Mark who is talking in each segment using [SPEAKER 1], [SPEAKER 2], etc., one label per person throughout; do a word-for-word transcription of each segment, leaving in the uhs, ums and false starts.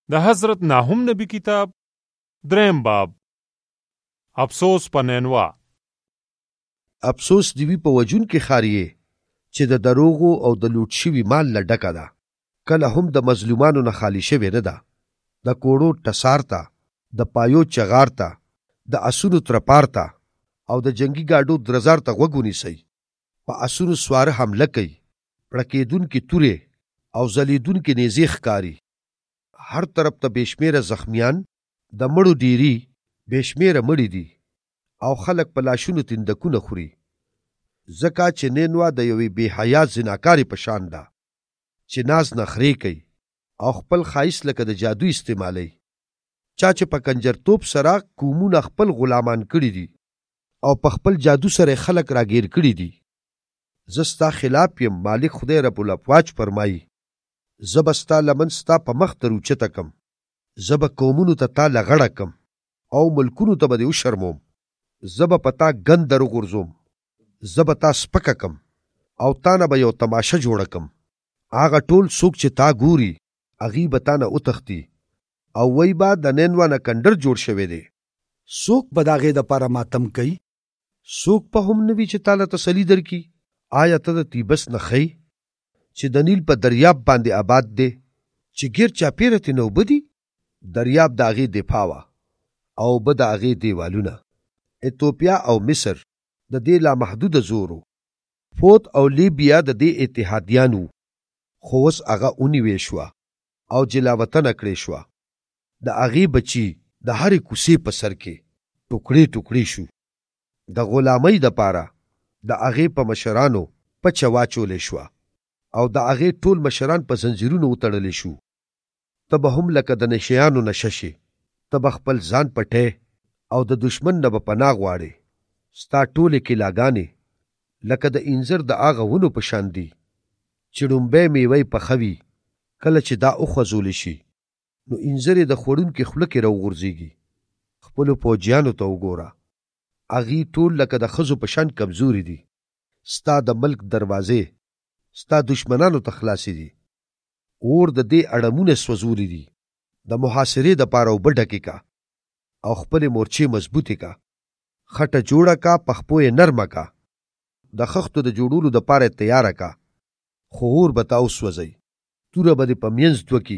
[SPEAKER 1] د حضرت ناهم نبی کتاب دریم باب افسوس په نینوا.
[SPEAKER 2] افسوس دی وی په وجون کې خاریه چې د دروغو او د لوټ شوي مال له ډکه ده. کله هم د مظلومانو نه خالی شوې نه ده. د کوړو ټسار ته، د پایو چغار ته، د اسونو ترپار ته او د جنگي گاډو درزار ته غوږ ونیسئ. په اسونو سواره حمله کوي، پړکېدونکې تورې او ځلېدونکې نیزې ښکاري. هر طرف ته بېشمېره زخمیان، د مړو ډیری، بېشمېره مړي دي او خلک په لاشونو تندکونه خوري. ځکه چې نینوا د یوې بې حیا زناکارې په شان ده چې ناز نخرې کوي او خپل ښایست لکه د جادو استعمالوي. چا چې په کنجرتوب سره قومونه خپل غلامان کړي دي او په خپل جادو سره خلک راګیر کړي دي. زه ستا خلاف یم، مالک خدای رب الافواج فرمایي. زه به ستا لمن ستا په مخ تر اوچته کم، زه به قومونو ته تا لغړه کم او ملکونو ته به دې وشرموم. زه به په تا ګند در وغورځوم، زه به تا سپکه کم او تا نه به یو تماشه جوړه کم. هغه ټول څوک چې تا ګوري هغې به تا نه وتښتي او وی به د نینوا نه کنډر جوړ شوی دی.
[SPEAKER 3] څوک به د هغې دپاره ماتم کوي؟
[SPEAKER 2] څوک په هم نه وي چې تا له تسلي درکړي. آیا ته د تیبس نه ښی چې د نیل په دریاب باندې آباد دی، چې ګیر چاپېره ترې نه اوبه دي؟ دریاب د هغې دفاع وه او اوبه د هغې دیوالونه. ایتوپیا او مصر د دې لامحدوده زور و. فوت او لیبیا د دې اتحادیان وو، خو اوس هغه ونیوې شوه او جلاوطنه کړې شوه. د هغې بچي د هرې کوڅې په سر کې ټوکړې ټوکړې شو. د غلامۍ دپاره د هغې په مشرانو پچه واچولې شوه او د هغې ټول مشران په زنځیرونو وتړلی شو. ته به هم لکه د نشیانو نشه شې، ته به خپل ځان پټې او د دشمن نه به پناه غواړې. ستا ټولې کلاګانې لکه د انځر د هغه ونو په شان دي چې ړومبی میوه یې پخه وي. کله چې دا وخوځولی شي نو انځر یې د خوړونکي خوله کې راوغورځېږي. خپلو پوجیانو ته وګوره، هغې ټول لکه د ښځو په شان کمزوري دي. ستا د ملک دروازې ستا دشمنانو ته خلاصې دي. اور د دې اړمونه سوځولي دي. د محاصرې دپاره اوبه ډکې کا او خپلې مورچې مضبوطې کا. خټه جوړه کا، پخپو یې نرمه کا. د خښتو د جوړولو دپاره یې تیاره کا. خو اور به تا وسوځئ، توره به دې په منځ دوکي.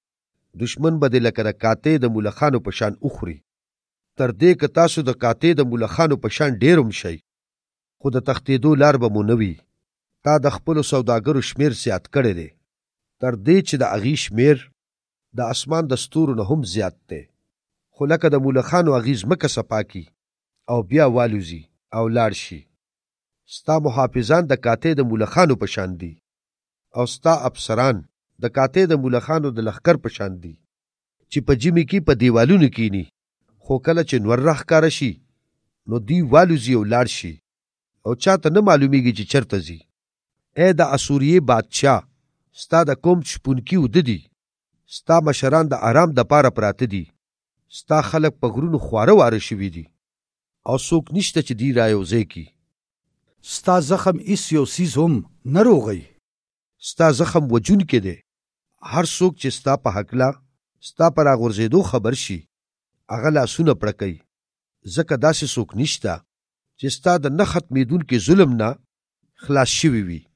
[SPEAKER 2] دشمن به دې لکه د کاتې د ملخانو په شان وخوري. تر دې که تاسو د کاتې د ملخانو په شان ډېر هم شئ، خو د تښتېدو لار به مو نه وي. تا د خپلو سوداګرو شمیر زیات کړی دی، تر دې چې د هغې شمیر د اسمان د ستورو نه هم زیات دی. خو لکه د ملخانو هغې ځمکه صفا کي او بیا والوزي او لاړ شي. ستا محافظان د کاتې د ملخانو په شان دي او ستا افسران د کاتې د ملخانو د لښکر په شان دي چې په جمي کې په دیوالونو کینی، خو کله چې نور راښکاره شي نو دی والوزي او لاړ شي او چاته نه معلومیږي چې چرته ځي. ای د اسوریې بادشاه، ستا د قوم شپونکي وده دي، ستا مشران د آرام دپاره پراته دي. ستا خلک په غرونو خواره واره شوي دي او څوک نشته چې دی رایوځی کي.
[SPEAKER 3] ستا زخم هیڅ یو څیز هم نه روغی.
[SPEAKER 2] ستا زخم وجونکی دی. هر څوک چې ستا په هکله ستا په راغورځېدو خبر شي هغه لاسونه پړکوي، ځکه داسې څوک نشته چې ستا د نه ختمېدونکي ظلم نه خلاص شوي وي.